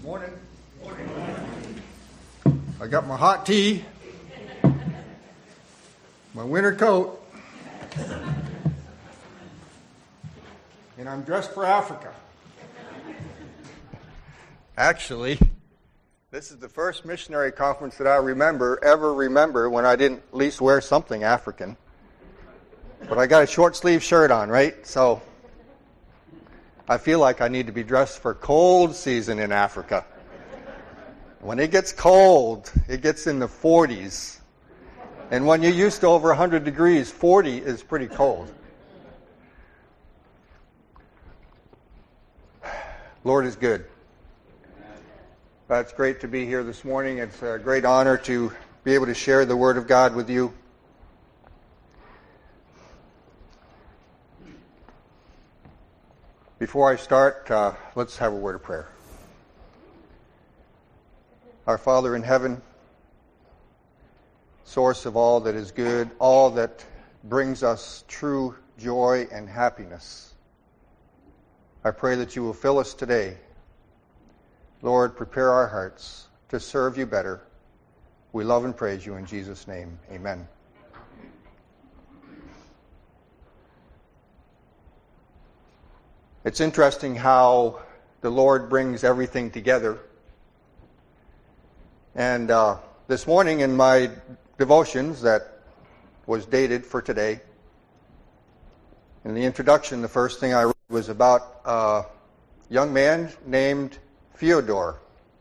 Morning. I got my hot tea, my winter coat, and I'm dressed for Africa. Actually, this is the first missionary conference that I ever remember when I didn't at least wear something African. But I got a short sleeve shirt on, right? So I feel like I need to be dressed for cold season in Africa. When it gets cold, it gets in the 40s. And when you're used to over 100 degrees, 40 is pretty cold. Lord is good. It's great to be here this morning. It's a great honor to be able to share the Word of God with you. Before I start, let's have a word of prayer. Our Father in heaven, source of all that is good, all that brings us true joy and happiness, I pray that you will fill us today. Lord, prepare our hearts to serve you better. We love and praise you in Jesus' name. Amen. It's interesting how the Lord brings everything together. And this morning in my devotions that was dated for today, in the introduction, the first thing I read was about a young man named Fyodor.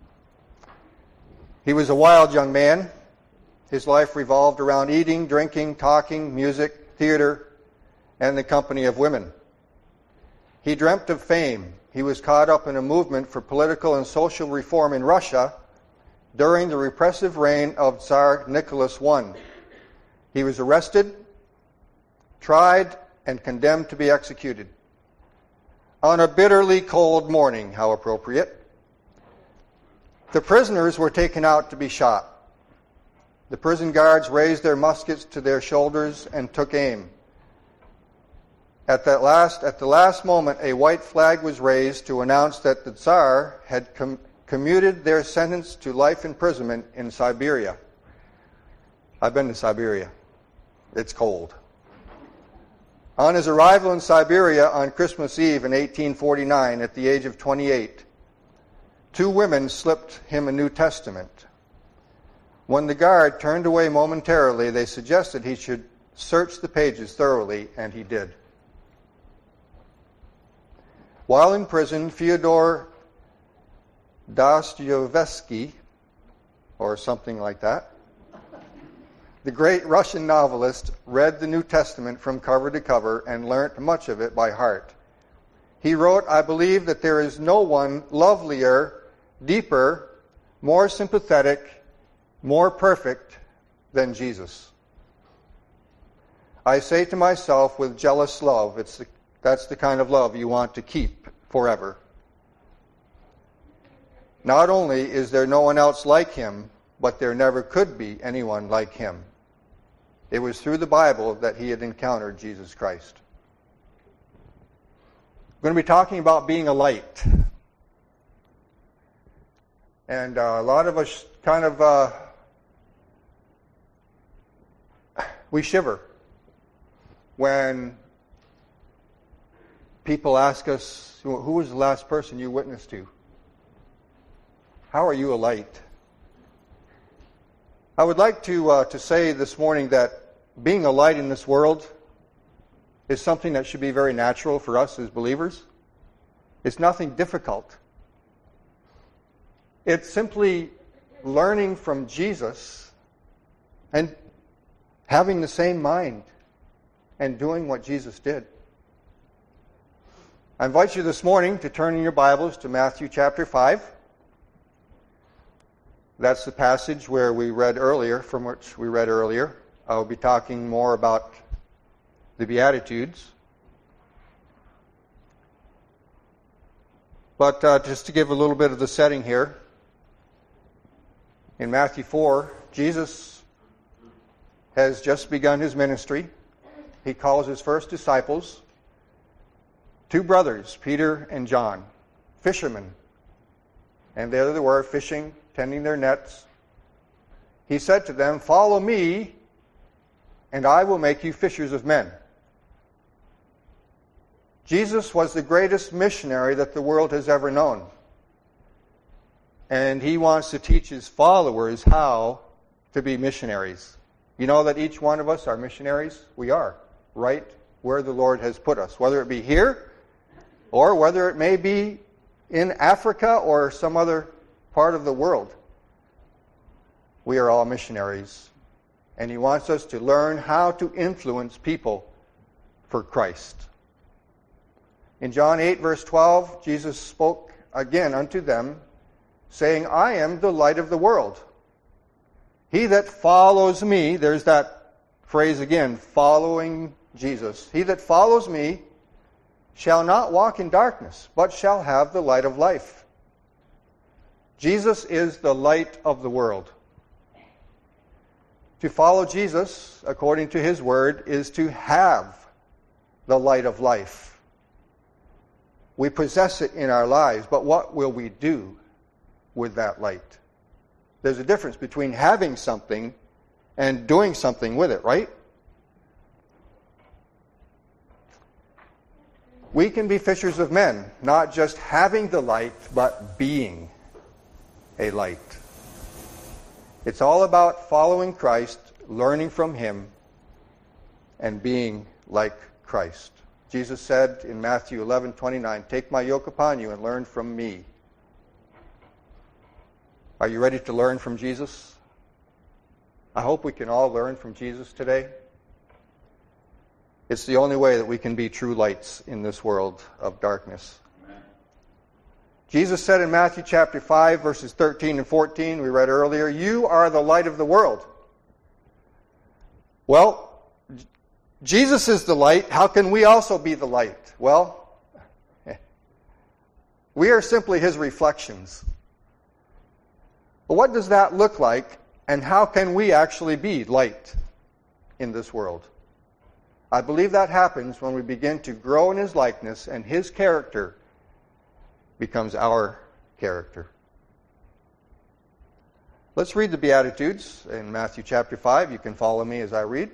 He was a wild young man. His life revolved around eating, drinking, talking, music, theater, and the company of women. He dreamt of fame. He was caught up in a movement for political and social reform in Russia during the repressive reign of Tsar Nicholas I. He was arrested, tried, and condemned to be executed. On a bitterly cold morning, how appropriate, the prisoners were taken out to be shot. The prison guards raised their muskets to their shoulders and took aim. At the last moment, a white flag was raised to announce that the Tsar had commuted their sentence to life imprisonment in Siberia. I've been to Siberia. It's cold. On his arrival in Siberia on Christmas Eve in 1849, at the age of 28, two women slipped him a New Testament. When the guard turned away momentarily, they suggested he should search the pages thoroughly, and he did. While in prison, Fyodor Dostoevsky, or something like that, the great Russian novelist, read the New Testament from cover to cover and learnt much of it by heart. He wrote, "I believe that there is no one lovelier, deeper, more sympathetic, more perfect than Jesus. I say to myself with jealous love, that's the kind of love you want to keep forever. Not only is there no one else like him, but there never could be anyone like him." It was through the Bible that he had encountered Jesus Christ. We're going to be talking about being a light. And a lot of us kind of, we shiver when people ask us, who was the last person you witnessed to? How are you a light? I would like to say this morning that being a light in this world is something that should be very natural for us as believers. It's nothing difficult. It's simply learning from Jesus and having the same mind and doing what Jesus did. I invite you this morning to turn in your Bibles to Matthew chapter 5. That's the passage where we read earlier, from which we read earlier. I'll be talking more about the Beatitudes. But just to give a little bit of the setting here, in Matthew 4, Jesus has just begun his ministry. He calls his first disciples, two brothers, Peter and John, fishermen. and there they were fishing, tending their nets. He said to them, "Follow me, and I will make you fishers of men." Jesus was the greatest missionary that the world has ever known. And he wants to teach his followers how to be missionaries. You know that each one of us are missionaries? We are, right where the Lord has put us. Whether it be here, or whether it may be in Africa or some other part of the world. We are all missionaries. And he wants us to learn how to influence people for Christ. In John 8, verse 12, Jesus spoke again unto them, saying, "I am the light of the world. He that follows me," there's that phrase again, following Jesus. "He that follows me shall not walk in darkness, but shall have the light of life." Jesus is the light of the world. To follow Jesus, according to his word, is to have the light of life. We possess it in our lives, but what will we do with that light? There's a difference between having something and doing something with it, right? We can be fishers of men, not just having the light, but being a light. It's all about following Christ, learning from him, and being like Christ. Jesus said in Matthew 11:29, "Take my yoke upon you and learn from me." Are you ready to learn from Jesus? I hope we can all learn from Jesus today. It's the only way that we can be true lights in this world of darkness. Jesus said in Matthew chapter 5, verses 13 and 14, we read earlier, "You are the light of the world." Well, Jesus is the light. How can we also be the light? Well, we are simply his reflections. But what does that look like, and how can we actually be light in this world? I believe that happens when we begin to grow in his likeness and his character becomes our character. Let's read the Beatitudes in Matthew chapter 5. You can follow me as I read.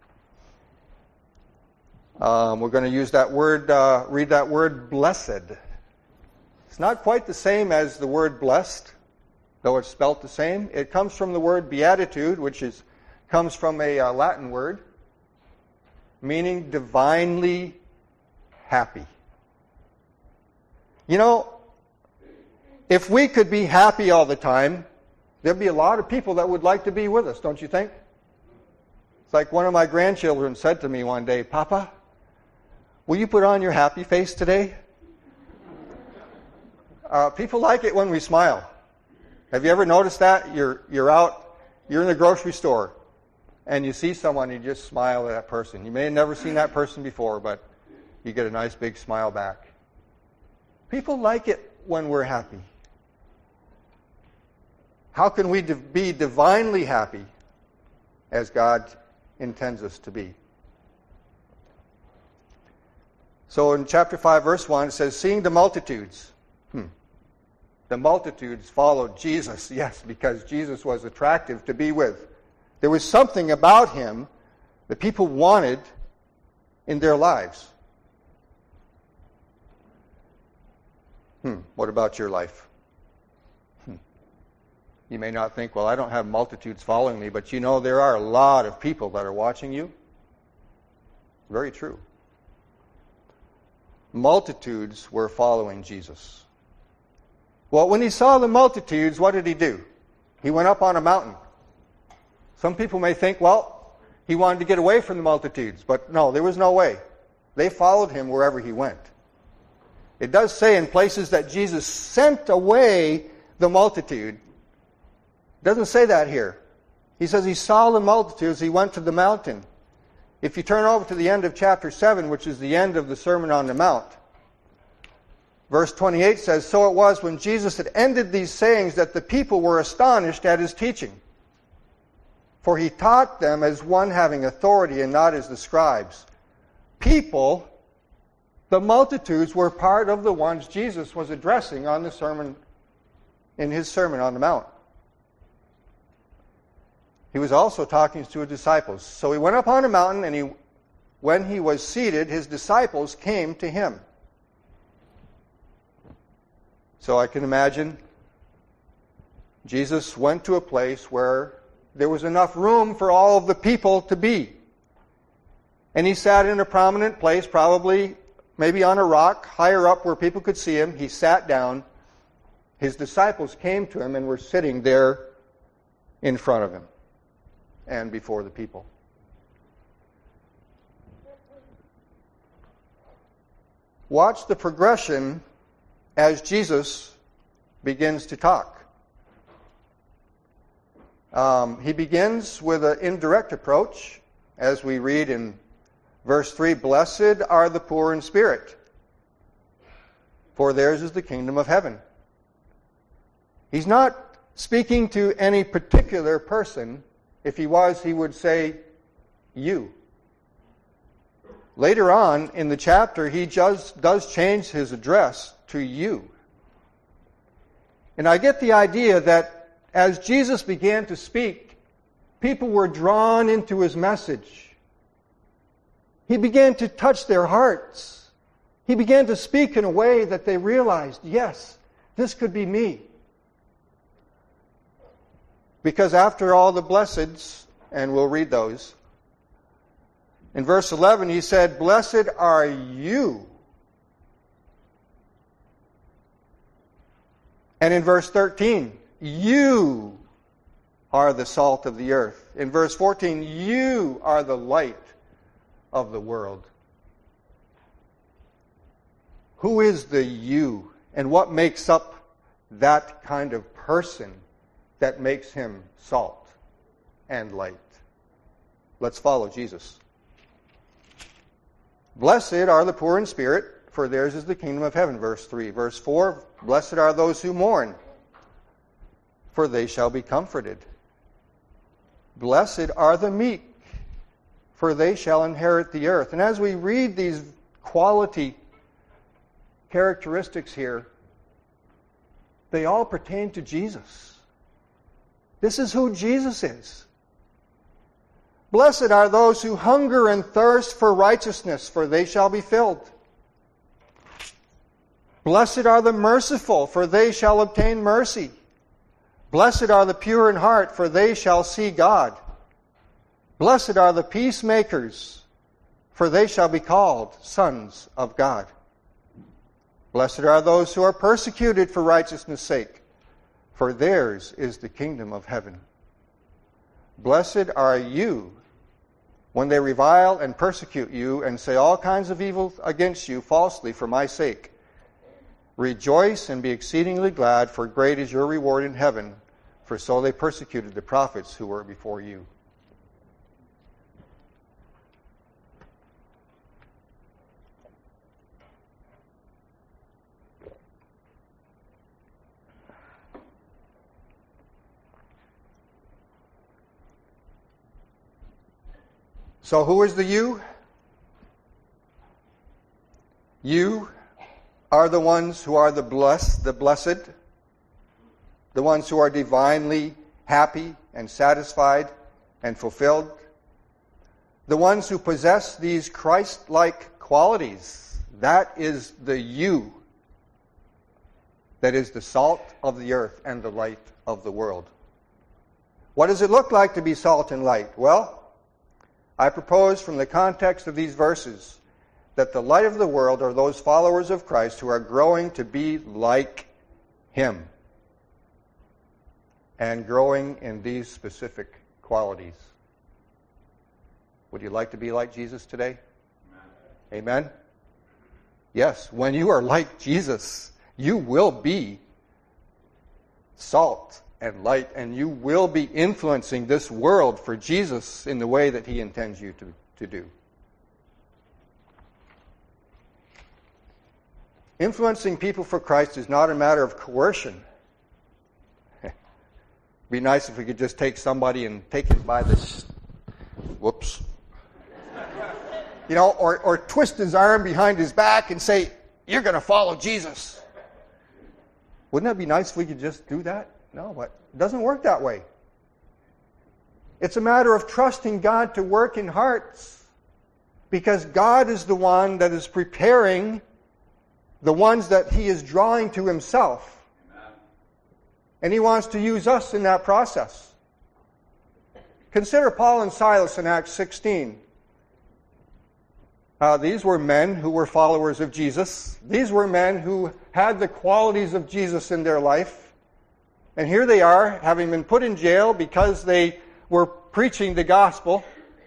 We're going to use that word, read that word blessed. It's not quite the same as the word blessed, though it's spelt the same. It comes from the word beatitude, which comes from a Latin word, meaning divinely happy. You know, if we could be happy all the time, there'd be a lot of people that would like to be with us, don't you think? It's like one of my grandchildren said to me one day, "Papa, will you put on your happy face today?" People like it when we smile. Have you ever noticed that? You're out, you're in the grocery store, and you see someone, you just smile at that person. You may have never seen that person before, but you get a nice big smile back. People like it when we're happy. How can we be divinely happy as God intends us to be? So in chapter 5, verse 1, it says, "Seeing the multitudes." The multitudes followed Jesus, yes, because Jesus was attractive to be with. There was something about him that people wanted in their lives. What about your life? You may not think, well, I don't have multitudes following me, but you know there are a lot of people that are watching you. Very true. Multitudes were following Jesus. Well, when he saw the multitudes, what did he do? He went up on a mountain. Some people may think, well, he wanted to get away from the multitudes, but no, there was no way. They followed him wherever he went. It does say in places that Jesus sent away the multitude. It doesn't say that here. He says he saw the multitudes, he went to the mountain. If you turn over to the end of chapter 7, which is the end of the Sermon on the Mount, verse 28 says, "So it was when Jesus had ended these sayings that the people were astonished at his teaching. For he taught them as one having authority and not as the scribes." People, the multitudes, were part of the ones Jesus was addressing on the Sermon in his Sermon on the Mount. He was also talking to his disciples. So he went up on a mountain, and when he was seated, his disciples came to him. So I can imagine Jesus went to a place where there was enough room for all of the people to be. And he sat in a prominent place, probably maybe on a rock, higher up where people could see him. He sat down. His disciples came to him and were sitting there in front of him and before the people. Watch the progression as Jesus begins to talk. He begins with an indirect approach, as we read in verse 3, "Blessed are the poor in spirit, for theirs is the kingdom of heaven." He's not speaking to any particular person. If he was, he would say, "you." Later on in the chapter, he just does change his address to "you." And I get the idea that as Jesus began to speak, people were drawn into his message. He began to touch their hearts. He began to speak in a way that they realized, yes, this could be me. Because after all the blesseds, and we'll read those, in verse 11 he said, "Blessed are you." And in verse 13, "You are the salt of the earth." In verse 14, "You are the light of the world." Who is the you? And what makes up that kind of person that makes him salt and light? Let's follow Jesus. "Blessed are the poor in spirit, for theirs is the kingdom of heaven." Verse 3. Verse 4, "Blessed are those who mourn, for they shall be comforted. Blessed are the meek, for they shall inherit the earth." And as we read these quality characteristics here, they all pertain to Jesus. This is who Jesus is. "Blessed are those who hunger and thirst for righteousness, for they shall be filled. Blessed are the merciful, for they shall obtain mercy. Blessed are the pure in heart, for they shall see God. Blessed are the peacemakers, for they shall be called sons of God. Blessed are those who are persecuted for righteousness' sake, for theirs is the kingdom of heaven. Blessed are you when they revile and persecute you and say all kinds of evil against you falsely for my sake. Rejoice and be exceedingly glad, for great is your reward in heaven, for so they persecuted the prophets who were before you." So who is the you? You are the ones who are the blessed, the ones who are divinely happy and satisfied and fulfilled, the ones who possess these Christ-like qualities. That is the you that is the salt of the earth and the light of the world. What does it look like to be salt and light? Well, I propose from the context of these verses that the light of the world are those followers of Christ who are growing to be like Him and growing in these specific qualities. Would you like to be like Jesus today? Amen? Amen? Yes, when you are like Jesus, you will be salt and light, and you will be influencing this world for Jesus in the way that He intends you to do. Influencing people for Christ is not a matter of coercion. It'd be nice if we could just take somebody and take him by this, whoops, or twist his arm behind his back and say, "You're going to follow Jesus." Wouldn't that be nice if we could just do that? No, but it doesn't work that way. It's a matter of trusting God to work in hearts, because God is the one that is preparing the ones that He is drawing to Himself. Amen. And He wants to use us in that process. Consider Paul and Silas in Acts 16. These were men who were followers of Jesus. These were men who had the qualities of Jesus in their life. And here they are, having been put in jail because they were preaching the gospel.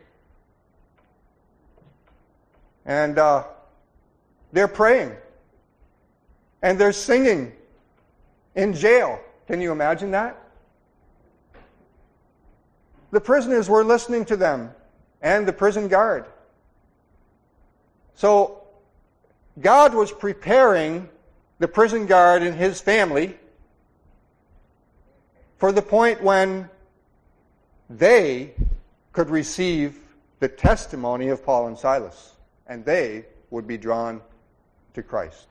And they're praying. And they're singing in jail. Can you imagine that? The prisoners were listening to them, and the prison guard. So, God was preparing the prison guard and his family for the point when they could receive the testimony of Paul and Silas, and they would be drawn to Christ.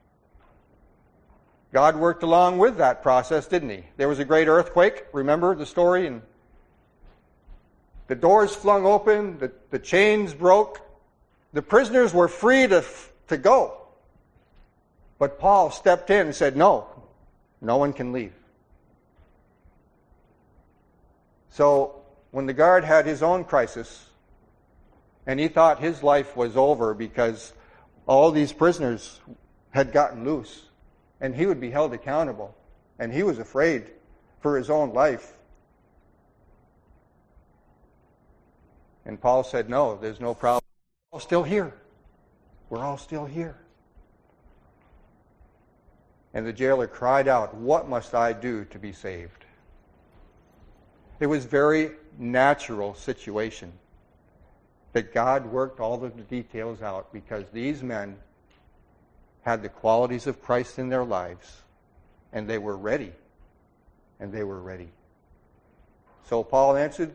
God worked along with that process, didn't He? There was a great earthquake. Remember the story? And the doors flung open, the chains broke. The prisoners were free to go. But Paul stepped in and said, no one can leave. So when the guard had his own crisis, and he thought his life was over because all these prisoners had gotten loose, and he would be held accountable, and he was afraid for his own life. And Paul said, no, there's no problem. We're all still here. We're all still here. And the jailer cried out, what must I do to be saved? It was a very natural situation that God worked all of the details out, because these men had the qualities of Christ in their lives, and they were ready. And they were ready. So Paul answered,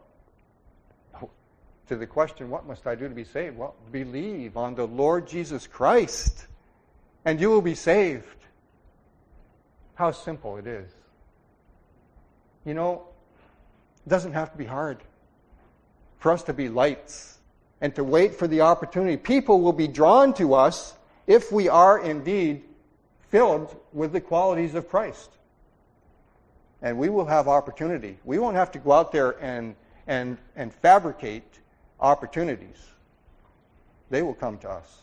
to the question, what must I do to be saved? Well, believe on the Lord Jesus Christ, and you will be saved. How simple it is. You know, it doesn't have to be hard for us to be lights and to wait for the opportunity. People will be drawn to us if we are indeed filled with the qualities of Christ. And we will have opportunity. We won't have to go out there and fabricate opportunities. They will come to us.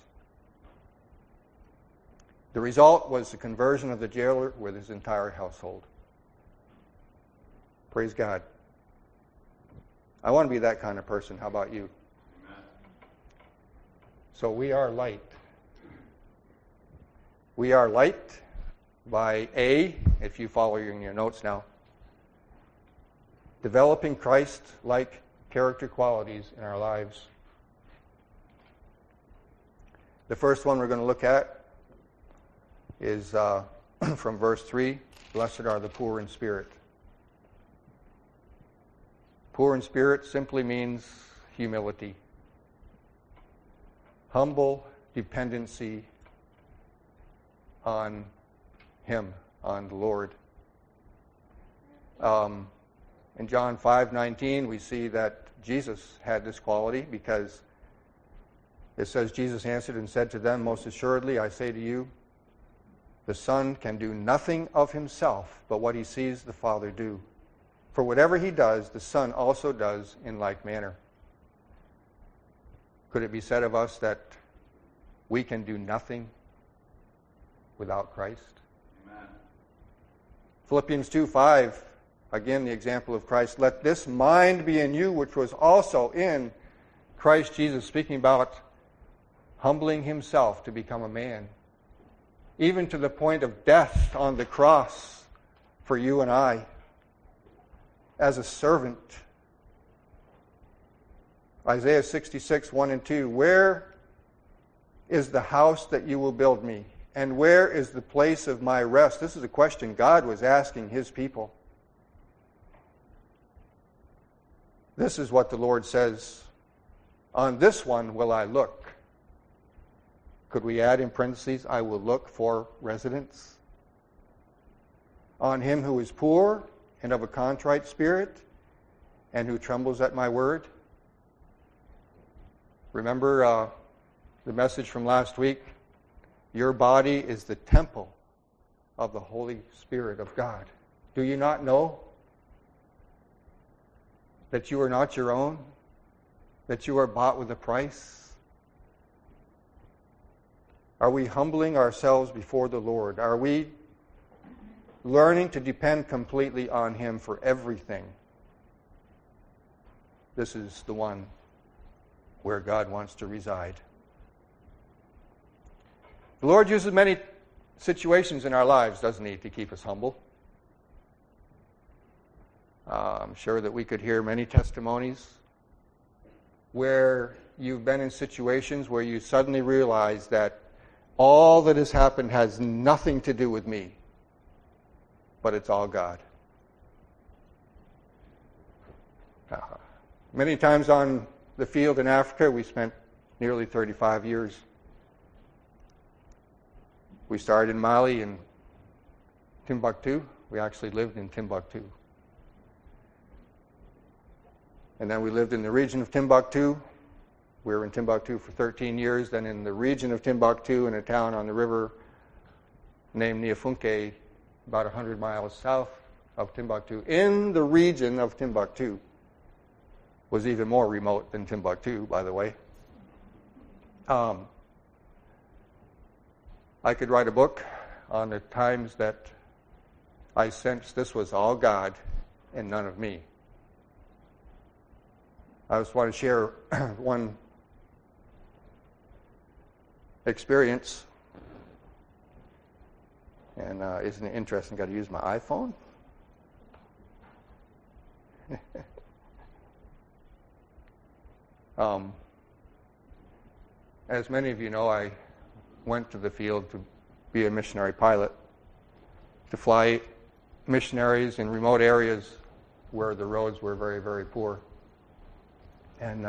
The result was the conversion of the jailer with his entire household. Praise God. I want to be that kind of person. How about you? Amen. So we are light. We are light by A, if you follow in your notes now, developing Christ-like character qualities in our lives. The first one we're going to look at is from verse 3, blessed are the poor in spirit. Poor in spirit simply means humility, humble dependency on Him, on the Lord. In John 5:19, we see that Jesus had this quality, because it says, Jesus answered and said to them, most assuredly, I say to you, the Son can do nothing of Himself but what He sees the Father do. For whatever He does, the Son also does in like manner. Could it be said of us that we can do nothing without Christ? Amen. Philippians 2:5, again the example of Christ. Let this mind be in you, which was also in Christ Jesus, speaking about humbling Himself to become a man, even to the point of death on the cross for you and I, as a servant. Isaiah 66:1-2, where is the house that you will build me? And where is the place of my rest? This is a question God was asking His people. This is what the Lord says, on this one will I look. Could we add in parentheses, I will look for residence? on him who is poor and of a contrite spirit, and who trembles at my word. Remember the message from last week? Your body is the temple of the Holy Spirit of God. Do you not know that you are not your own? That you are bought with a price? Are we humbling ourselves before the Lord? Are we learning to depend completely on Him for everything? This is the one where God wants to reside. The Lord uses many situations in our lives, doesn't He, to keep us humble. I'm sure that we could hear many testimonies where you've been in situations where you suddenly realize that all that has happened has nothing to do with me, but it's all God. Many times on the field in Africa, we spent nearly 35 years. We started in Mali and Timbuktu. We actually lived in Timbuktu. And then we lived in the region of Timbuktu. We were in Timbuktu for 13 years. Then in the region of Timbuktu, in a town on the river named Niafunke, about 100 miles south of Timbuktu. In the region of Timbuktu, was even more remote than Timbuktu, by the way. I could write a book on the times that I sensed this was all God and none of me. I just want to share one experience. And isn't it interesting? Got to use my iPhone? As many of you know, I went to the field to be a missionary pilot, to fly missionaries in remote areas where the roads were very, very poor. And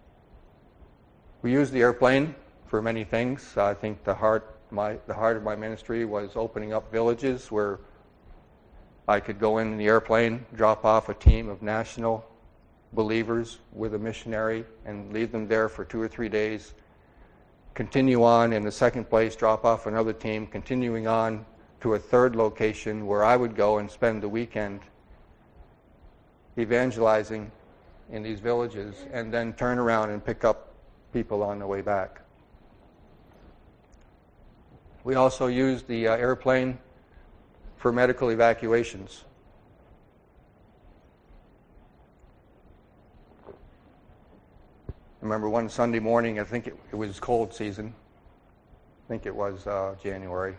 we used the airplane for many things. I think the heart of my ministry was opening up villages where I could go in the airplane, drop off a team of national believers with a missionary and leave them there for 2 or 3 days, continue on in the second place, drop off another team, continuing on to a third location where I would go and spend the weekend evangelizing in these villages, and then turn around and pick up people on the way back. We also used the airplane for medical evacuations. I remember one Sunday morning, I think it was cold season. I think it was January.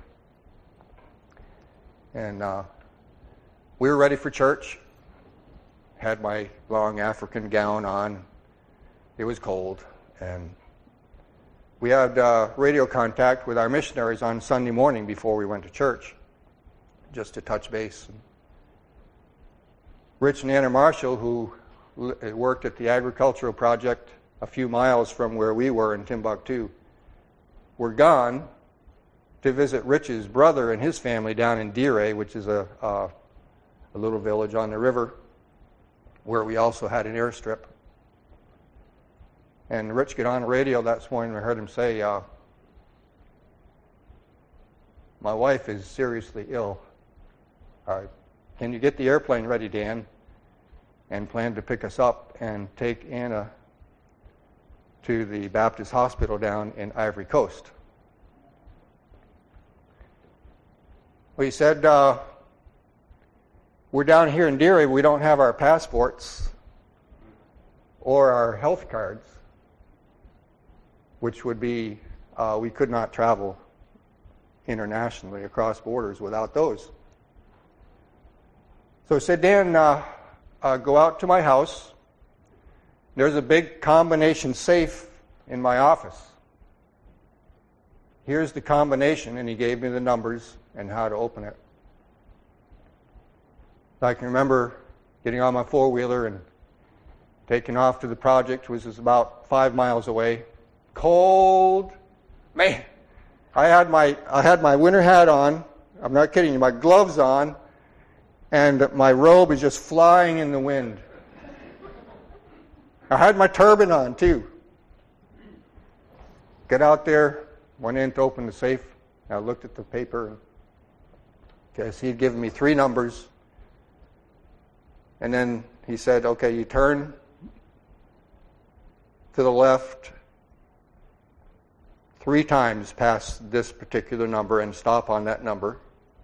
And we were ready for church. Had my long African gown on. It was cold. And we had radio contact with our missionaries on Sunday morning before we went to church, just to touch base. Rich and Anna Marshall, who worked at the agricultural project a few miles from where we were in Timbuktu, were gone to visit Rich's brother and his family down in Dire, which is a little village on the river, where we also had an airstrip. And Rich got on the radio that morning, and I heard him say, my wife is seriously ill. Can you get the airplane ready, Dan? And plan to pick us up and take Anna to the Baptist hospital down in Ivory Coast. Well, he said, we're down here in Dire, we don't have our passports or our health cards, which would be, we could not travel internationally across borders without those. So he said, Dan, go out to my house. There's a big combination safe in my office. Here's the combination, and he gave me the numbers and how to open it. I can remember getting on my four-wheeler and taking off to the project, which was about 5 miles away. Cold. Man, I had my winter hat on. I'm not kidding you. My gloves on. and my robe is just flying in the wind. I had my turban on, too. Get out there, went in to open the safe. I looked at the paper. Okay, so he'd given me 3 numbers. And then he said, okay, you turn to the left 3 times past this particular number and stop on that number.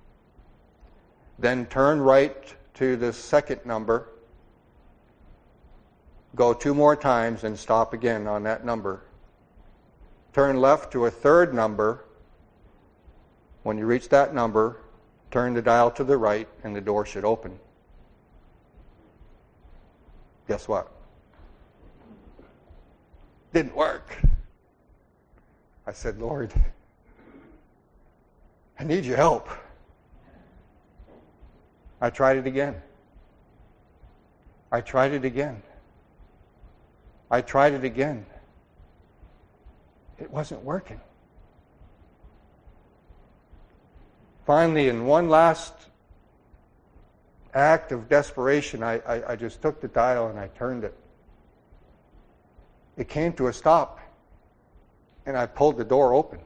Then turn right to the second number. Go 2 more times and stop again on that number. Turn left to a 3rd number. When you reach that number, turn the dial to the right and the door should open. Guess what? Didn't work. I said, Lord, I need your help. I tried it again. I tried it again. I tried it again. It wasn't working. Finally, in one last act of desperation, I just took the dial and I turned it. It came to a stop, and I pulled the door open.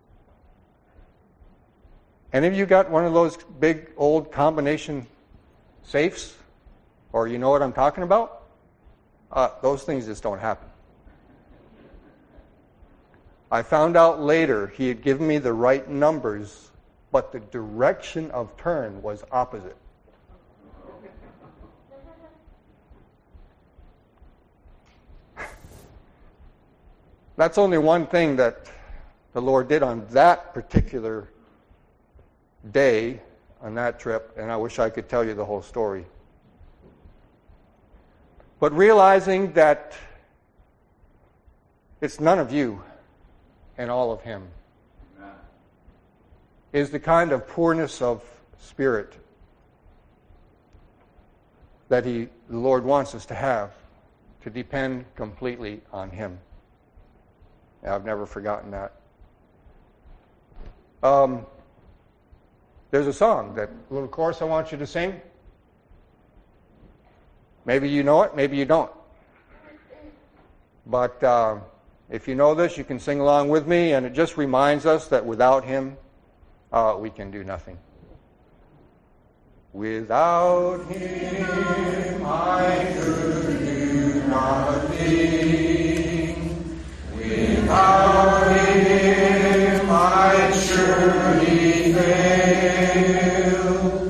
Any of you got one of those big old combination safes? Or you know what I'm talking about? Those things just don't happen. I found out later he had given me the right numbers, but the direction of turn was opposite. That's only one thing that the Lord did on that particular day, on that trip, and I wish I could tell you the whole story. But realizing that it's none of you and all of Him is the kind of poorness of spirit that the Lord wants us to have, to depend completely on Him. I've never forgotten that. There's a song, that little chorus I want you to sing. Maybe you know it, maybe you don't. But if you know this, you can sing along with me, and it just reminds us that without Him, we can do nothing. Without Him, I could do nothing. Without Him, I'd surely fail.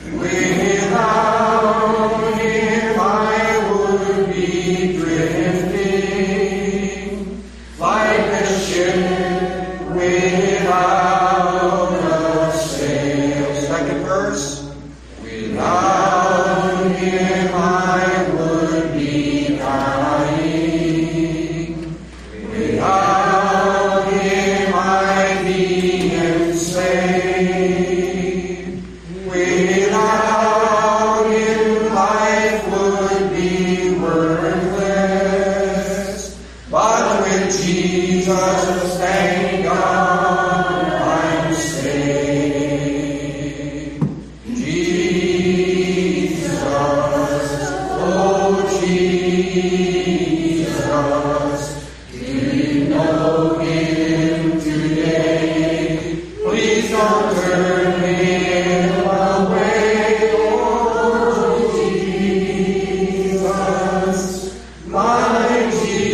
Without Him, I would be drifting like a ship without a sail. Second verse. Without Him, I would be dying. Without Him, I'd be insane. Without Him, life would be worthless. But with Jesus, thank God, I'm saved. Jesus, oh Jesus, do you know Him today? Please don't turn Him away, oh Jesus, my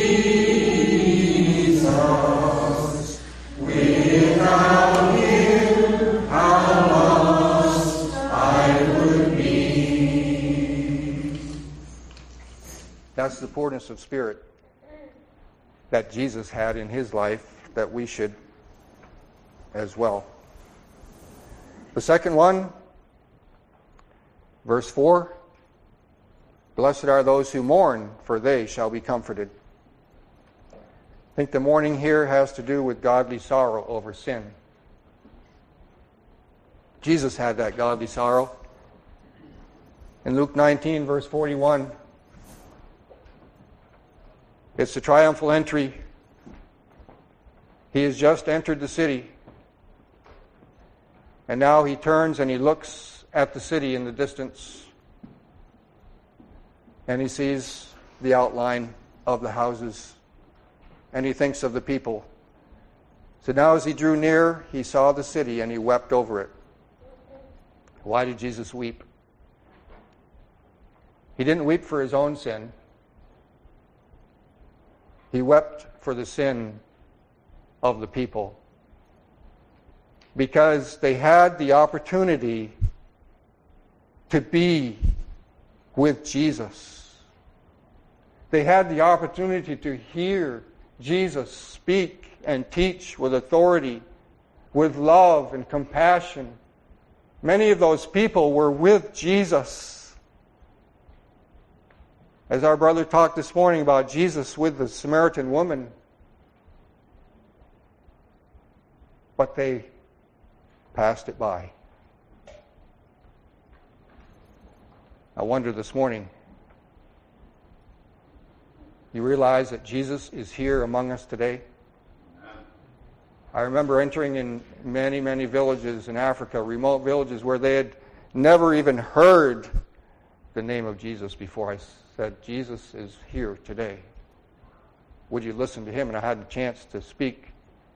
Jesus. Without Him, how lost I would be. That's the poorness of spirit that Jesus had in His life, that we should as well. The second one, verse 4, blessed are those who mourn, for they shall be comforted. I think the mourning here has to do with godly sorrow over sin. Jesus had that godly sorrow. In Luke 19, verse 41, it's the triumphal entry. He has just entered the city. And now He turns and He looks at the city in the distance, and he sees the outline of the houses, and he thinks of the people. So now as he drew near, he saw the city, and he wept over it. Why did Jesus weep? He didn't weep for his own sin. He wept for the sin of the people, because they had the opportunity to be with Jesus. They had the opportunity to hear Jesus speak and teach with authority, with love and compassion. Many of those people were with Jesus. As our brother talked this morning about Jesus with the Samaritan woman, but they passed it by. I wonder this morning, you realize that Jesus is here among us today? I remember entering in many, many villages in Africa, remote villages, where they had never even heard the name of Jesus before. I said, Jesus is here today. Would you listen to him? And I had a chance to speak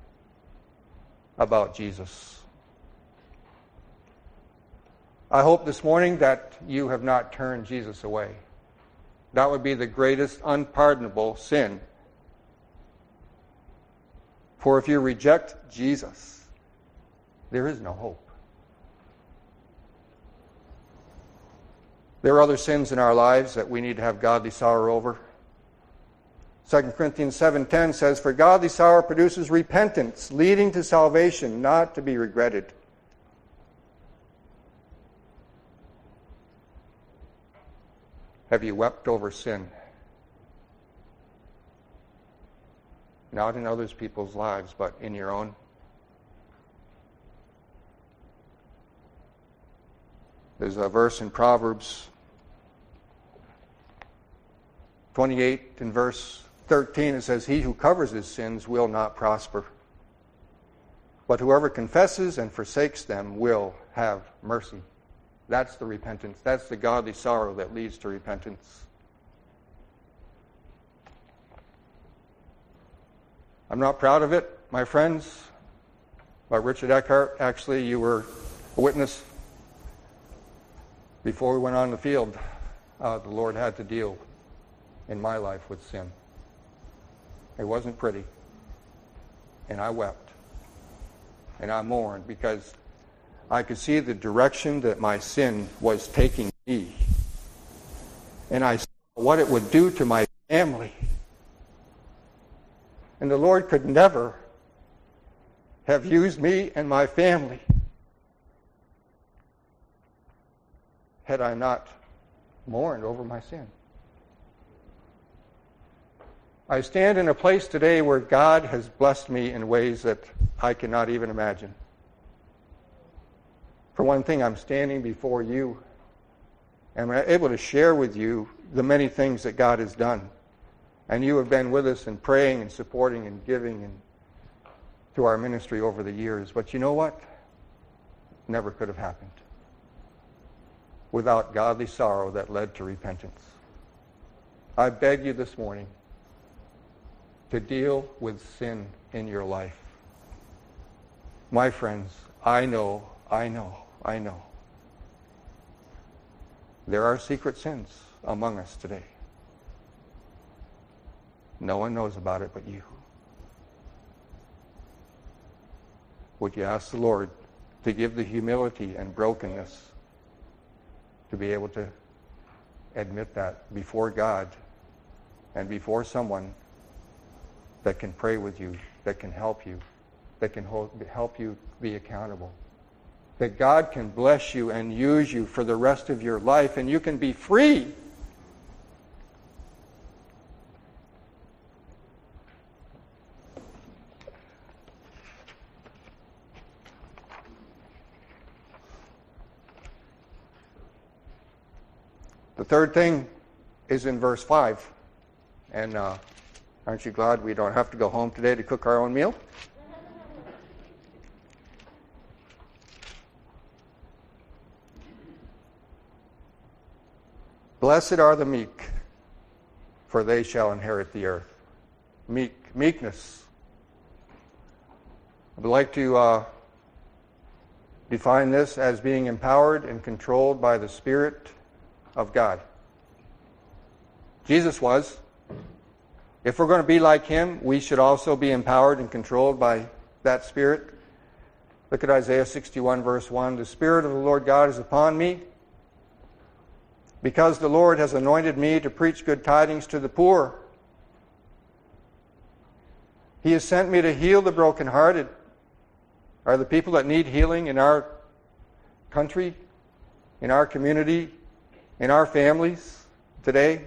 about Jesus. I hope this morning that you have not turned Jesus away. That would be the greatest unpardonable sin. For if you reject Jesus, there is no hope. There are other sins in our lives that we need to have godly sorrow over. 2 Corinthians 7:10 says, "For godly sorrow produces repentance, leading to salvation, not to be regretted." Have you wept over sin? Not in other people's lives, but in your own. There's a verse in Proverbs 28 in verse 13. It says, "He who covers his sins will not prosper, but whoever confesses and forsakes them will have mercy." That's the repentance. That's the godly sorrow that leads to repentance. I'm not proud of it, my friends, but Richard Eckhart, actually, you were a witness before we went on the field. The Lord had to deal in my life with sin. It wasn't pretty. And I wept. And I mourned because I could see the direction that my sin was taking me. And I saw what it would do to my family. And the Lord could never have used me and my family had I not mourned over my sin. I stand in a place today where God has blessed me in ways that I cannot even imagine. For one thing, I'm standing before you and I'm able to share with you the many things that God has done. And you have been with us in praying and supporting and giving and to our ministry over the years. But you know what? Never could have happened without godly sorrow that led to repentance. I beg you this morning to deal with sin in your life. My friends, I know. There are secret sins among us today. No one knows about it but you. Would you ask the Lord to give the humility and brokenness to be able to admit that before God and before someone that can pray with you, that can help you, that can help you be accountable. That God can bless you and use you for the rest of your life and you can be free. The third thing is in verse 5. And aren't you glad we don't have to go home today to cook our own meal? Blessed are the meek, for they shall inherit the earth. Meekness. I would like to define this as being empowered and controlled by the Spirit of God. Jesus was. If we're going to be like Him, we should also be empowered and controlled by that Spirit. Look at Isaiah 61, verse 1. The Spirit of the Lord God is upon me, because the Lord has anointed me to preach good tidings to the poor. He has sent me to heal the brokenhearted. Are the people that need healing in our country, in our community, in our families today?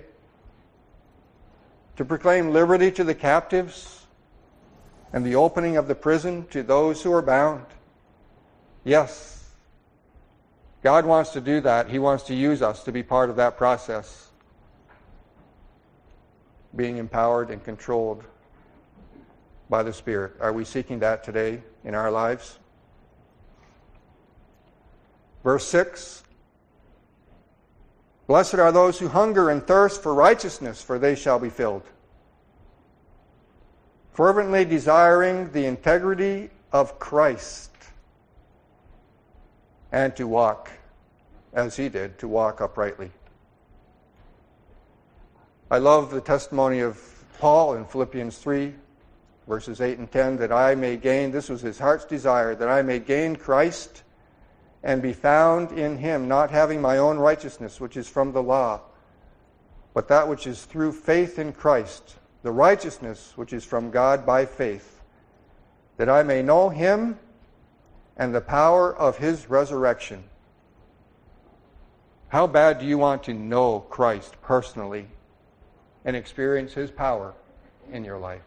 To proclaim liberty to the captives and the opening of the prison to those who are bound. Yes, God wants to do that. He wants to use us to be part of that process. Being empowered and controlled by the Spirit. Are we seeking that today in our lives? Verse 6. Blessed are those who hunger and thirst for righteousness, for they shall be filled. Fervently desiring the integrity of Christ, and to walk as He did, to walk uprightly. I love the testimony of Paul in Philippians 3, verses 8 and 10, that I may gain, this was his heart's desire, that I may gain Christ and be found in Him, not having my own righteousness, which is from the law, but that which is through faith in Christ, the righteousness which is from God by faith, that I may know Him and the power of His resurrection. How bad do you want to know Christ personally and experience His power in your life?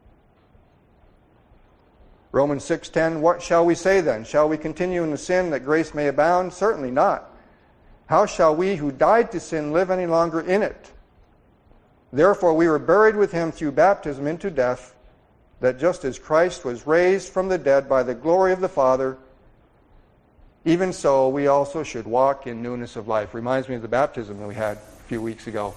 Romans 6:10, what shall we say then? Shall we continue in the sin that grace may abound? Certainly not. How shall we who died to sin live any longer in it? Therefore we were buried with Him through baptism into death, that just as Christ was raised from the dead by the glory of the Father, even so we also should walk in newness of life. Reminds me of the baptism that we had a few weeks ago.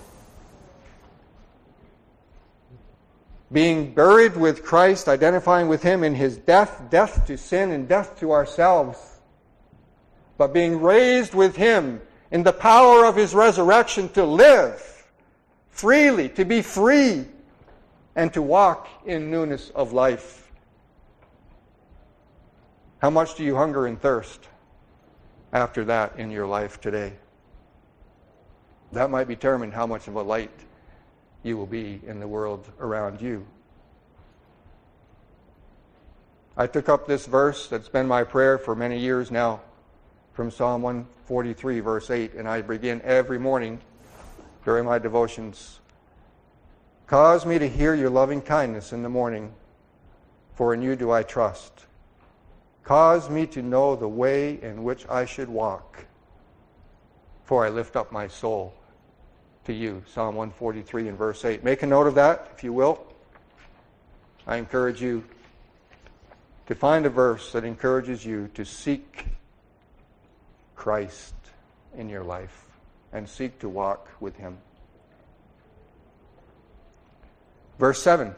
Being buried with Christ, identifying with Him in His death, death to sin and death to ourselves. But being raised with Him in the power of His resurrection to live freely, to be free, and to walk in newness of life. How much do you hunger and thirst after that in your life today? That might determine how much of a light you will be in the world around you. I took up this verse that's been my prayer for many years now, from Psalm 143, verse 8, and I begin every morning during my devotions. Cause me to hear your loving kindness in the morning, for in you do I trust. Cause me to know the way in which I should walk, for I lift up my soul to you. Psalm 143 and verse 8. Make a note of that, if you will. I encourage you to find a verse that encourages you to seek Christ in your life and seek to walk with Him. Verse 7.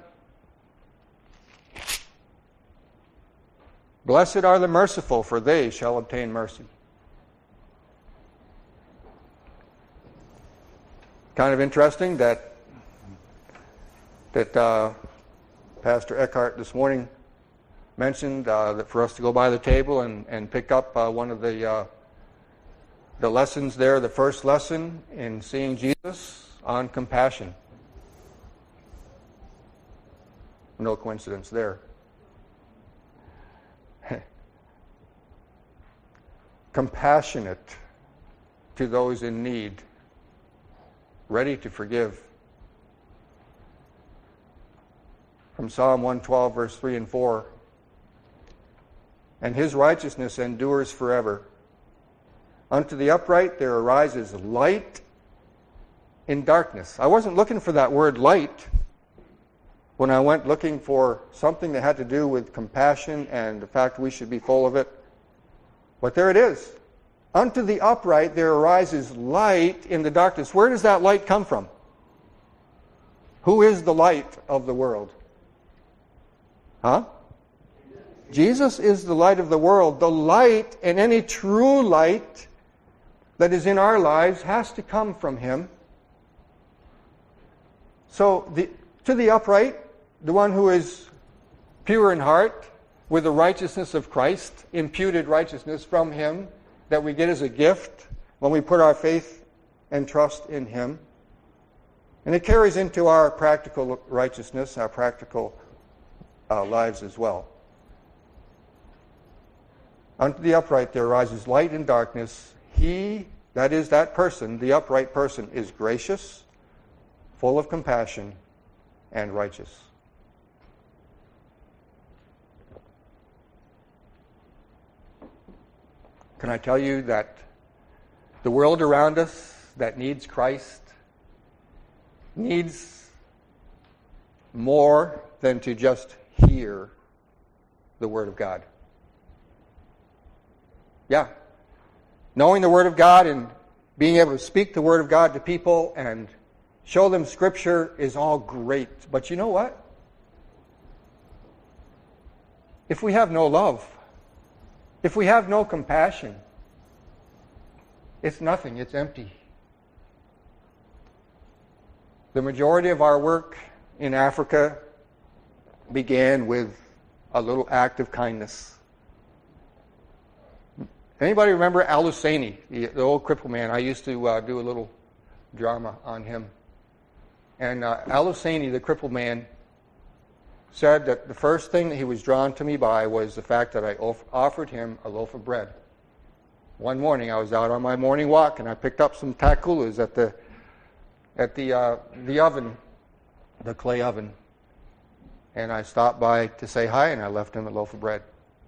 Blessed are the merciful, for they shall obtain mercy. Kind of interesting that Pastor Eckhart this morning mentioned that for us to go by the table and pick up one of the lessons there, the first lesson in seeing Jesus on compassion. No coincidence there. Compassionate to those in need, ready to forgive. From Psalm 112, verse 3 and 4. And His righteousness endures forever. Unto the upright there arises light in darkness. I wasn't looking for that word light when I went looking for something that had to do with compassion and the fact we should be full of it. But there it is. Unto the upright there arises light in the darkness. Where does that light come from? Who is the light of the world? Huh? Jesus is the light of the world. The light, and any true light that is in our lives, has to come from Him. So, to the upright, the one who is pure in heart, with the righteousness of Christ, imputed righteousness from Him, that we get as a gift when we put our faith and trust in Him. And it carries into our practical righteousness, our practical lives as well. Unto the upright there arises light in darkness. He, that is that person, the upright person, is gracious, full of compassion, and righteous. Can I tell you that the world around us that needs Christ needs more than to just hear the Word of God? Yeah. Knowing the Word of God and being able to speak the Word of God to people and show them Scripture is all great. But you know what? If we have no love, if we have no compassion, it's nothing, it's empty. The majority of our work in Africa began with a little act of kindness. Anybody remember Al Husseini, the old cripple man? I used to do a little drama on him. And Al Husseini, the cripple man, said that the first thing that he was drawn to me by was the fact that I offered him a loaf of bread. One morning I was out on my morning walk and I picked up some takulas at the oven, the clay oven. And I stopped by to say hi and I left him a loaf of bread.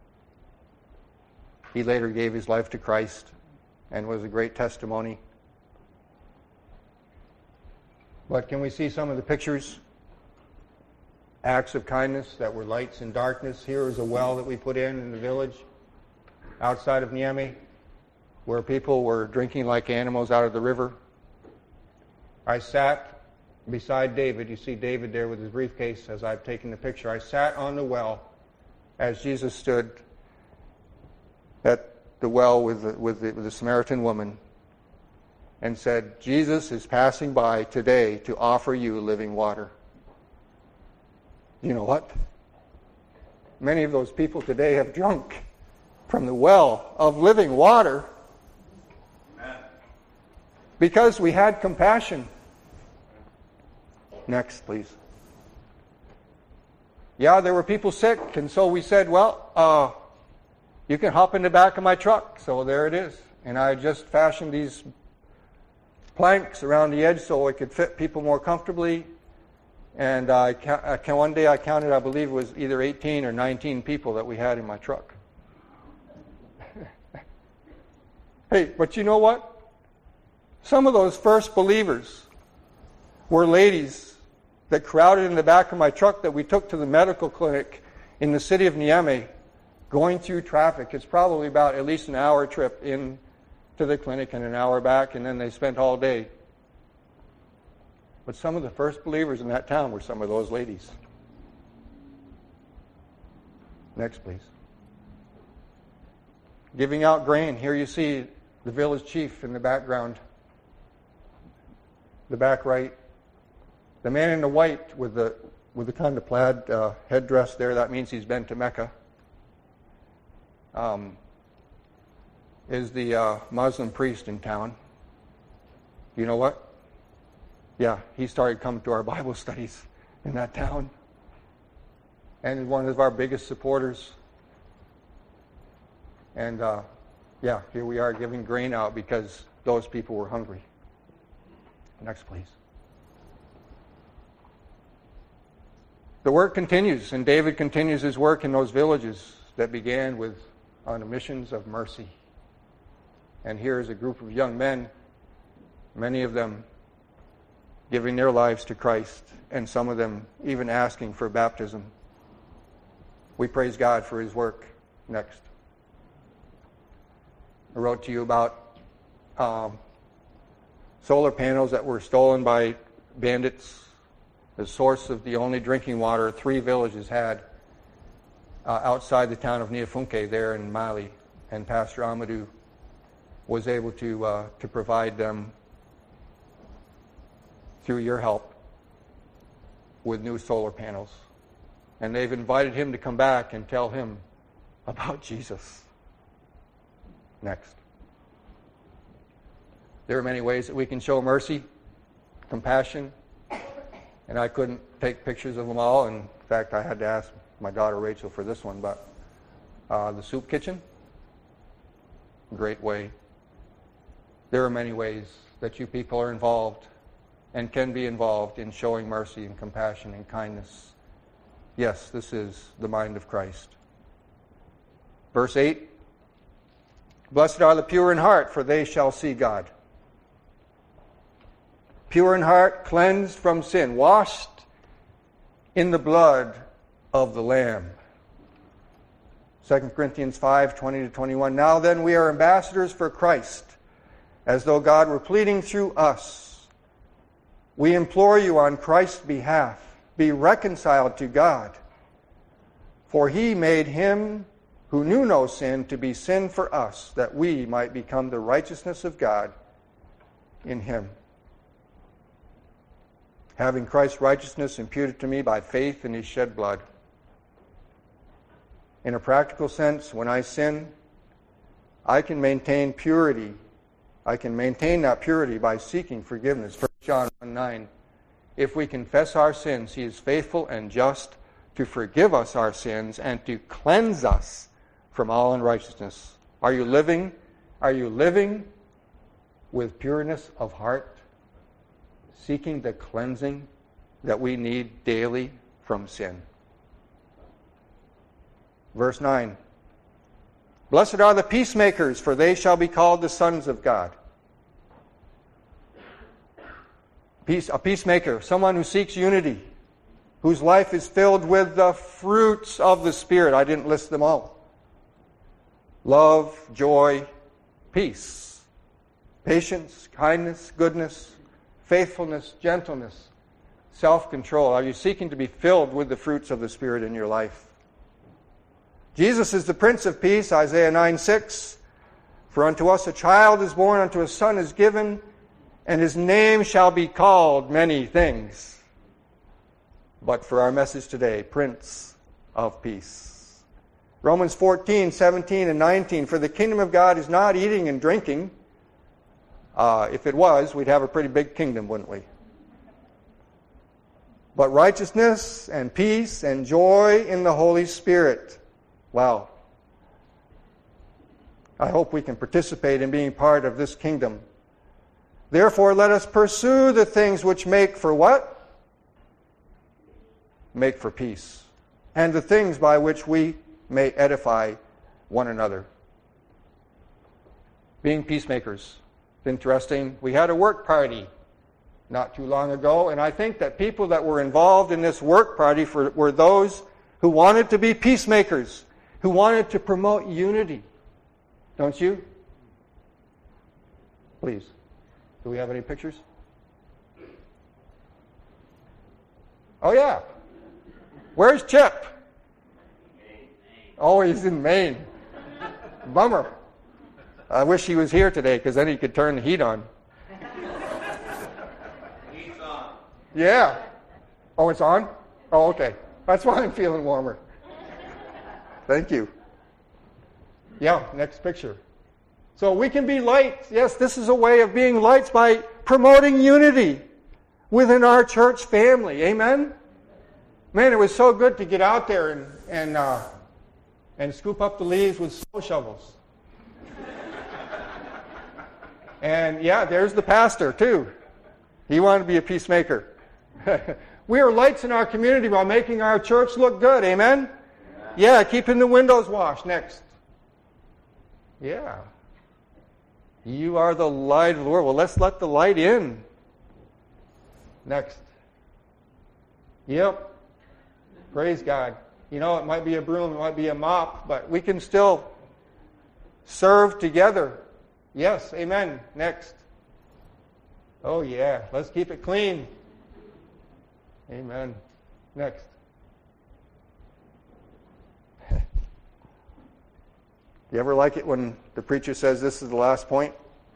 He later gave his life to Christ and was a great testimony. But can we see some of the pictures? Acts of kindness that were lights in darkness. Here is a well that we put in the village outside of Niamey, where people were drinking like animals out of the river. I sat beside David. You see David there with his briefcase as I've taken the picture. I sat on the well as Jesus stood at the well with the Samaritan woman and said, Jesus is passing by today to offer you living water. You know what? Many of those people today have drunk from the well of living water because we had compassion. Next, please. Yeah, there were people sick, and so we said, well, you can hop in the back of my truck. So there it is. And I just fashioned these planks around the edge so it could fit people more comfortably. And one day I counted, I believe it was either 18 or 19 people that we had in my truck. Hey, but you know what? Some of those first believers were ladies that crowded in the back of my truck that we took to the medical clinic in the city of Niamey, going through traffic. It's probably about at least an hour trip in to the clinic and an hour back, and then they spent all day. But some of the first believers in that town were some of those ladies. Next, please. Giving out grain. Here you see the village chief in the background. The back right. The man in the white with the kind of plaid headdress there, that means he's been to Mecca, is the Muslim priest in town. You know what? Yeah, he started coming to our Bible studies in that town. And is one of our biggest supporters. And here we are giving grain out because those people were hungry. Next, please. The work continues, and David continues his work in those villages that began on missions of mercy. And here is a group of young men, many of them giving their lives to Christ, and some of them even asking for baptism. We praise God for His work. Next. I wrote to you about solar panels that were stolen by bandits, the source of the only drinking water 3 villages had outside the town of Niafunke there in Mali. And Pastor Amadou was able to provide them, through your help, with new solar panels. And they've invited him to come back and tell him about Jesus. Next. There are many ways that we can show mercy, compassion, and I couldn't take pictures of them all. In fact, I had to ask my daughter Rachel for this one, but the soup kitchen, great way. There are many ways that you people are involved and can be involved in showing mercy and compassion and kindness. Yes, this is the mind of Christ. Verse 8, blessed are the pure in heart, for they shall see God. Pure in heart, cleansed from sin, washed in the blood of the Lamb. 2 Corinthians 5:20-21. Now then, we are ambassadors for Christ, as though God were pleading through us. We implore you on Christ's behalf, be reconciled to God. For he made him who knew no sin to be sin for us, that we might become the righteousness of God in him. Having Christ's righteousness imputed to me by faith in his shed blood. In a practical sense, when I sin, I can maintain purity. I can maintain that purity by seeking forgiveness. 1 John 1:9. If we confess our sins, he is faithful and just to forgive us our sins and to cleanse us from all unrighteousness. Are you living with pureness of heart, seeking the cleansing that we need daily from sin? Verse 9. Blessed are the peacemakers, for they shall be called the sons of God. A peacemaker, someone who seeks unity, whose life is filled with the fruits of the Spirit. I didn't list them all. Love, joy, peace, patience, kindness, goodness, faithfulness, gentleness, self-control. Are you seeking to be filled with the fruits of the Spirit in your life? Jesus is the Prince of Peace, Isaiah 9:6. For unto us a child is born, unto a son is given, and his name shall be called many things. But for our message today, Prince of Peace. Romans 14:17 and 19. For the kingdom of God is not eating and drinking. If it was, we'd have a pretty big kingdom, wouldn't we? But righteousness and peace and joy in the Holy Spirit. Wow. I hope we can participate in being part of this kingdom. Therefore, let us pursue the things which make for what? Make for peace. And the things by which we may edify one another. Being peacemakers. It's interesting. We had a work party not too long ago, and I think that people that were involved in this work party were those who wanted to be peacemakers, who wanted to promote unity. Don't you? Please. Do we have any pictures? Oh, yeah. Where's Chip? Oh, he's in Maine. Bummer. I wish he was here today, because then he could turn the heat on. Heat's on. Yeah. Oh, it's on? Oh, okay. That's why I'm feeling warmer. Thank you. Yeah, next picture. So we can be lights. Yes, this is a way of being lights by promoting unity within our church family. Amen? Man, it was so good to get out there and scoop up the leaves with snow shovels. And yeah, there's the pastor too. He wanted to be a peacemaker. We are lights in our community by making our church look good. Amen? Yeah, keeping the windows washed. Next. Yeah. You are the light of the world. Well, let's let the light in. Next. Yep. Praise God. You know, it might be a broom, it might be a mop, but we can still serve together Yes, amen. Next. Oh yeah, let's keep it clean. Amen. Next. You ever like it when the preacher says this is the last point?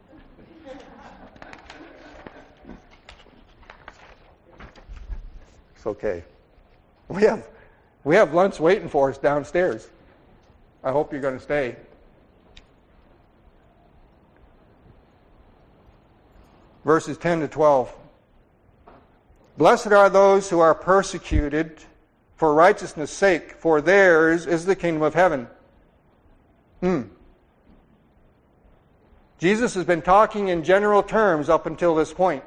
It's okay. We have lunch waiting for us downstairs. I hope you're going to stay. Verses 10 to 12. Blessed are those who are persecuted for righteousness' sake, for theirs is the kingdom of heaven. Jesus has been talking in general terms up until this point.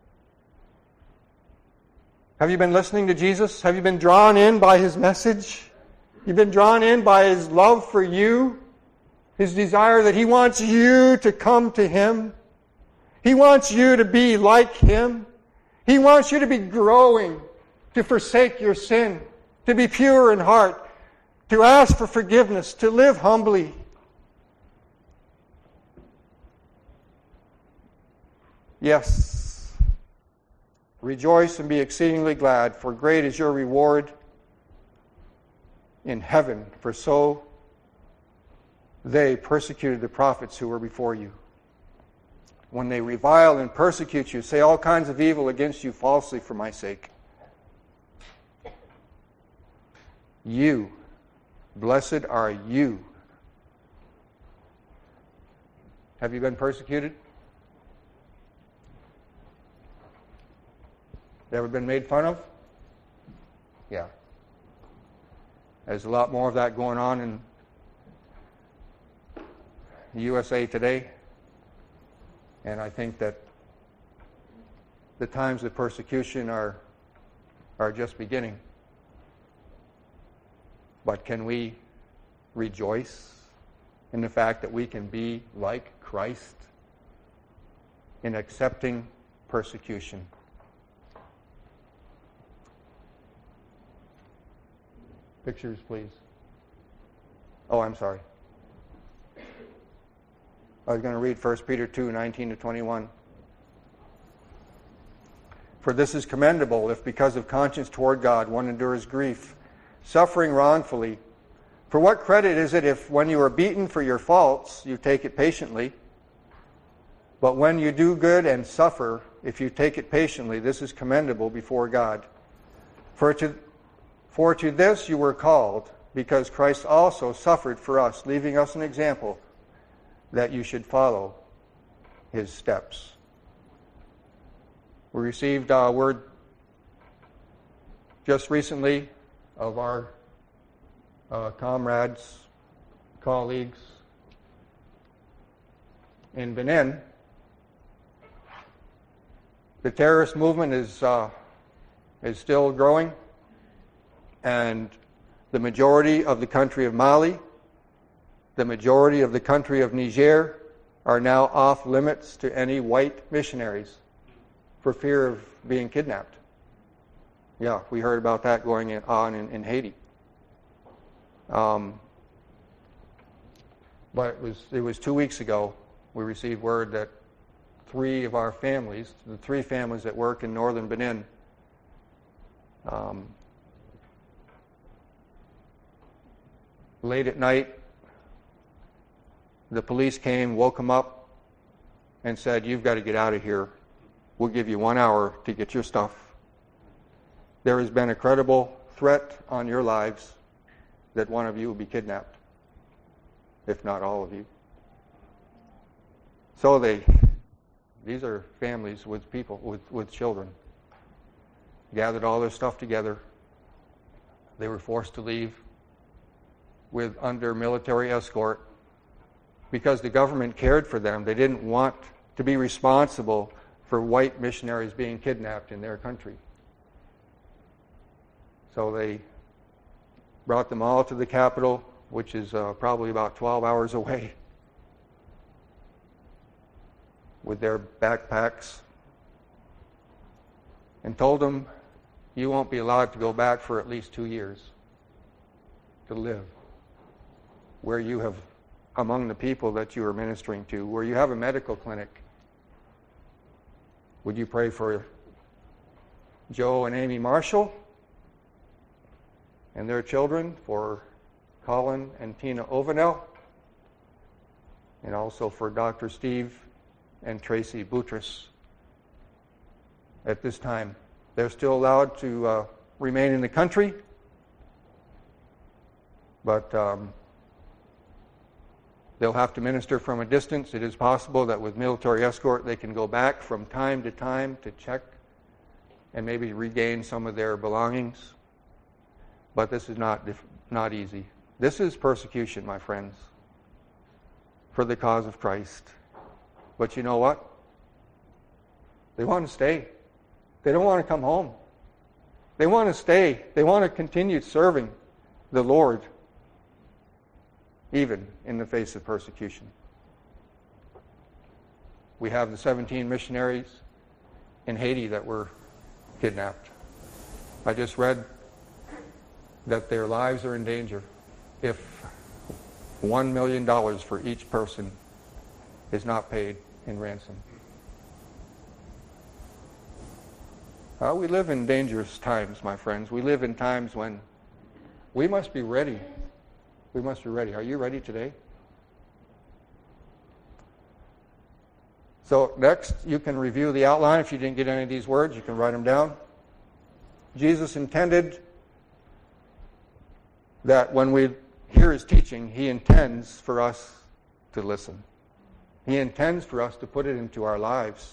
Have you been listening to Jesus? Have you been drawn in by His message? You've been drawn in by His love for you? His desire that He wants you to come to Him? He wants you to be like Him? He wants you to be growing, to forsake your sin, to be pure in heart, to ask for forgiveness, to live humbly. Yes. Rejoice and be exceedingly glad, for great is your reward in heaven, for so they persecuted the prophets who were before you. When they revile and persecute you, say all kinds of evil against you falsely for my sake. You, blessed are you. Have you been persecuted? Ever been made fun of? Yeah. There's a lot more of that going on in the USA today. And I think that the times of persecution are just beginning. But can we rejoice in the fact that we can be like Christ in accepting persecution? Pictures, please. Oh, I'm sorry. I was going to read 1 Peter 2, 19 to 21. For this is commendable if because of conscience toward God one endures grief, suffering wrongfully. For what credit is it if when you are beaten for your faults you take it patiently? But when you do good and suffer, if you take it patiently, this is commendable before God. For to this you were called, because Christ also suffered for us, leaving us an example that you should follow His steps. We received a word just recently of our comrades, colleagues in Benin. The terrorist movement is still growing, and the majority of the country of Mali, the majority of the country of Niger are now off limits to any white missionaries for fear of being kidnapped. Yeah, we heard about that going on in Haiti. But it was 2 weeks ago we received word that three of our families, the three families that work in northern Benin, late at night, the police came, woke them up, and said, "You've got to get out of here. We'll give you 1 hour to get your stuff. There has been a credible threat on your lives that one of you will be kidnapped, if not all of you." So these are families with people, with children, gathered all their stuff together. They were forced to leave under military escort because the government cared for them. They didn't want to be responsible for white missionaries being kidnapped in their country. So they brought them all to the capital, which is probably about 12 hours away, with their backpacks, and told them, "You won't be allowed to go back for at least 2 years to live where you have among the people that you are ministering to, where you have a medical clinic, would you pray for Joe and Amy Marshall and their children, for Colin and Tina Ovanel, and also for Dr. Steve and Tracy Boutros. At this time, they're still allowed to remain in the country, but they'll have to minister from a distance. It is possible that with military escort they can go back from time to time to check and maybe regain some of their belongings. But this is not easy. This is persecution, my friends, for the cause of Christ. But you know what? They want to stay. They don't want to come home. They want to stay. They want to continue serving the Lord, even in the face of persecution. We have the 17 missionaries in Haiti that were kidnapped. I just read that their lives are in danger if $1 million for each person is not paid in ransom. We live in dangerous times, my friends. We live in times when we must be ready. We must be ready. Are you ready today? So next, you can review the outline. If you didn't get any of these words, you can write them down. Jesus intended that when we hear his teaching, he intends for us to listen. He intends for us to put it into our lives.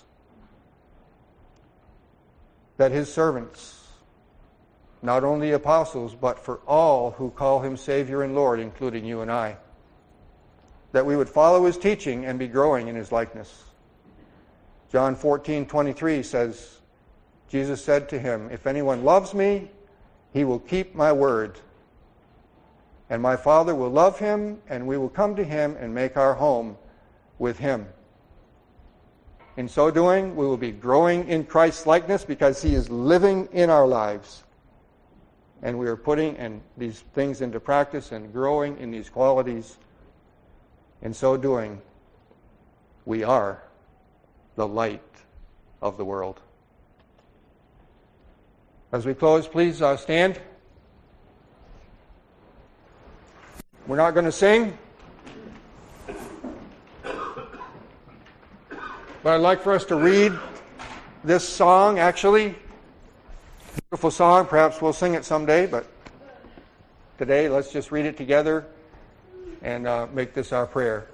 That his servants, not only apostles, but for all who call him Savior and Lord, including you and I, that we would follow his teaching and be growing in his likeness. John 14:23 says, Jesus said to him, "If anyone loves me, he will keep my word. And my Father will love him, and we will come to him and make our home with him." In so doing, we will be growing in Christ's likeness because he is living in our lives. And we are putting these things into practice and growing in these qualities. In so doing, we are the light of the world. As we close, please stand. We're not going to sing, but I'd like for us to read this song, actually. Beautiful song. Perhaps we'll sing it someday, but today let's just read it together and make this our prayer.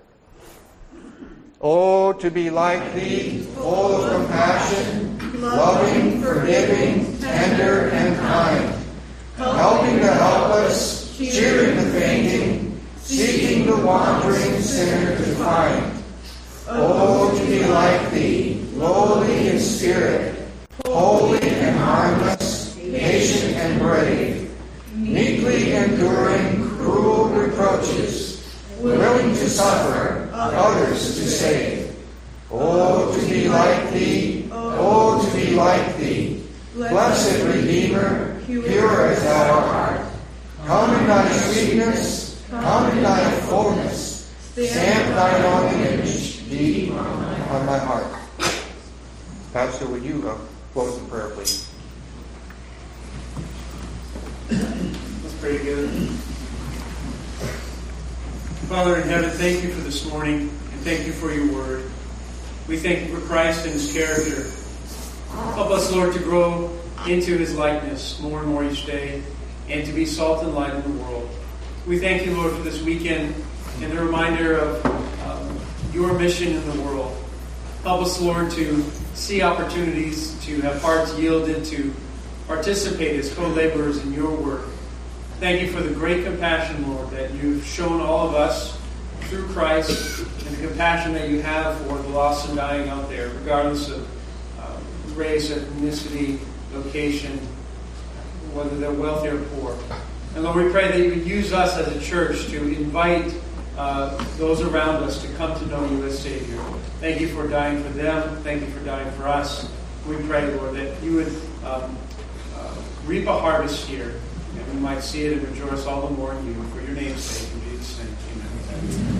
Oh, to be like thee, full of compassion, loving, forgiving, tender, and kind, helping to help us, cheering the fainting, seeking the wandering sinner to find. Oh, to be like thee, lowly in spirit, holy and harmless, patient and brave, meekly enduring cruel reproaches, willing to suffer, others to save. Oh, to be like thee, oh, to be like thee, blessed Redeemer, pure as thou art. Come in thy sweetness, come in thy fullness, stamp thine own image deep on my heart. Pastor, would you close in prayer, please? Let's pray together. Father in heaven, thank you for this morning, and thank you for your word. We thank you for Christ and his character. Help us, Lord, to grow into his likeness more and more each day, and to be salt and light in the world. We thank you, Lord, for this weekend and the reminder of your mission in the world. Help us, Lord, to see opportunities, to have hearts yielded to participate as co-laborers in your work. Thank you for the great compassion, Lord, that you've shown all of us through Christ, and the compassion that you have for the lost and dying out there, regardless of race, ethnicity, location, whether they're wealthy or poor. And Lord, we pray that you would use us as a church to invite those around us to come to know you as Savior. Thank you for dying for them. Thank you for dying for us. We pray, Lord, that you would reap a harvest here, and we might see it and rejoice all the more in you. For your name's sake, in Jesus' name, amen.